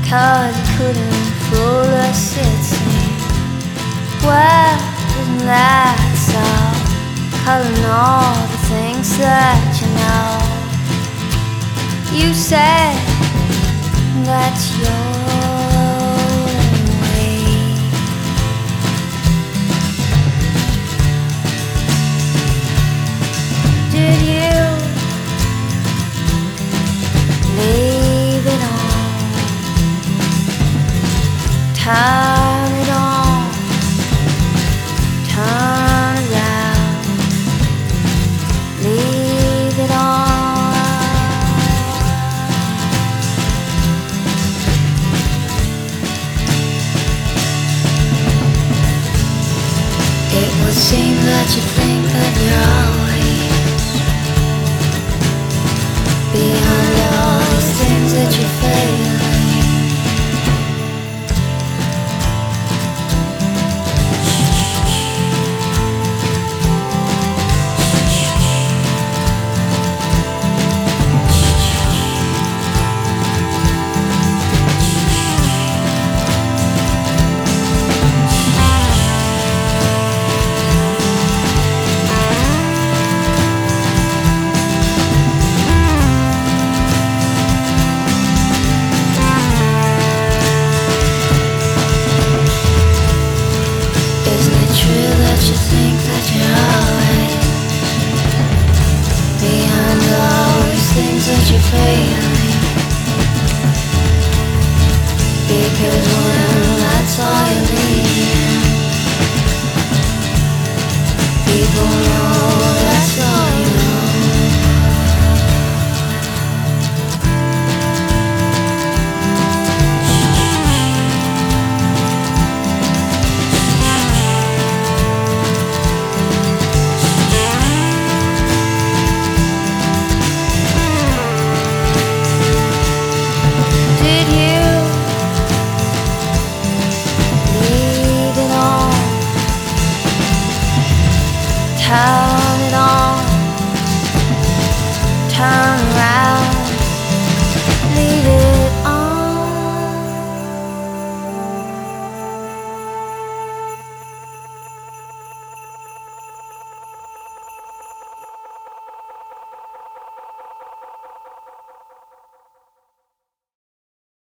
'cause you couldn't fool us, it seemed. Well, isn't that so? Calling all the things that you know. You said that's your way. Did you leave it on? Turn it on, turn around, leave it on. It would seem that you think that you're always beyond all these things that you're failing. You think that you're always beyond all these things that you're failing. Because when that's all you need, people know